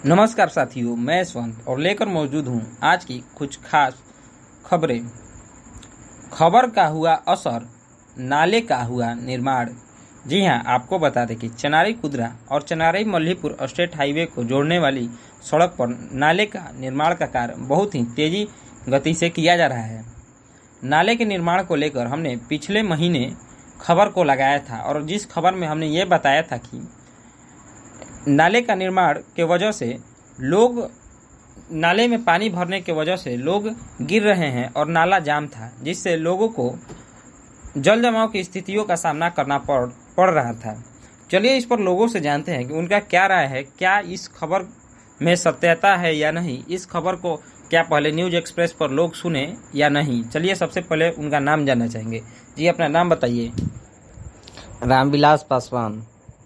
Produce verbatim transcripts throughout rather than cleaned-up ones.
नमस्कार साथियों, मैं यशवंत और लेकर मौजूद हूं आज की कुछ खास खबरें। खबर का हुआ असर, नाले का हुआ निर्माण। जी हां, आपको बता दें कि चनारी कुदरा और चनारी मल्हीपुर स्टेट हाईवे को जोड़ने वाली सड़क पर नाले का निर्माण का कार्य बहुत ही तेजी गति से किया जा रहा है। नाले के निर्माण को लेकर हमने पिछले महीने खबर को लगाया था और जिस खबर में हमने ये बताया था कि नाले का निर्माण के वजह से लोग नाले में पानी भरने के वजह से लोग गिर रहे हैं और नाला जाम था, जिससे लोगों को जल जमाव की स्थितियों का सामना करना पड़ पड़ रहा था। चलिए इस पर लोगों से जानते हैं कि उनका क्या राय है, क्या इस खबर में सत्यता है या नहीं। इस खबर को क्या पहले न्यूज एक्सप्रेस पर लोग सुने या नहीं। चलिए सबसे पहले उनका नाम जानना चाहेंगे। जी, अपना नाम बताइए। रामविलास पासवान।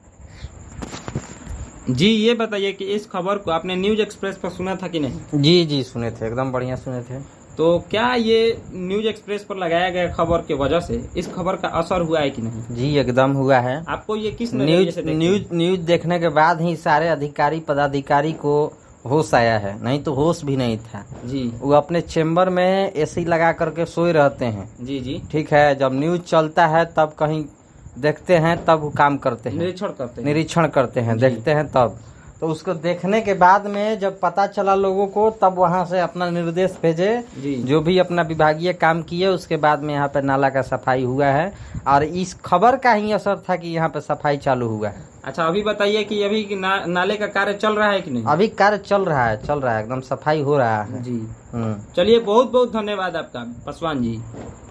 जी, ये बताइए कि इस खबर को आपने न्यूज एक्सप्रेस पर सुना था कि नहीं। जी जी सुने थे, एकदम बढ़िया सुने थे। तो क्या ये न्यूज एक्सप्रेस पर लगाया गया खबर के वजह से इस खबर का असर हुआ है कि नहीं। जी एकदम हुआ है। आपको ये किस नजरिए से न्यूज देखते हैं? न्यूज न्यूज देखने के बाद ही सारे अधिकारी पदाधिकारी को होश आया है, नहीं तो होश भी नहीं था। जी वो अपने चेम्बर में एसी लगा करके सोए रहते हैं। जी जी ठीक है, जब न्यूज चलता है तब कहीं देखते हैं, तब वो काम करते हैं, निरीक्षण करते हैं। निरीक्षण करते हैं, जी। देखते हैं तब। तो उसको देखने के बाद में जब पता चला लोगों को, तब वहां से अपना निर्देश भेजे, जी जो भी अपना विभागीय काम किए। उसके बाद में यहाँ पे नाला का सफाई हुआ है और इस खबर का ही असर था कि यहाँ पे सफाई चालू हुआ है। अच्छा, अभी बताइए कि अभी कि ना, नाले का कार्य चल रहा है कि नहीं। अभी कार्य चल रहा है, चल रहा है, एकदम सफाई हो रहा है। जी, हम्म। चलिए बहुत बहुत धन्यवाद आपका पासवान जी।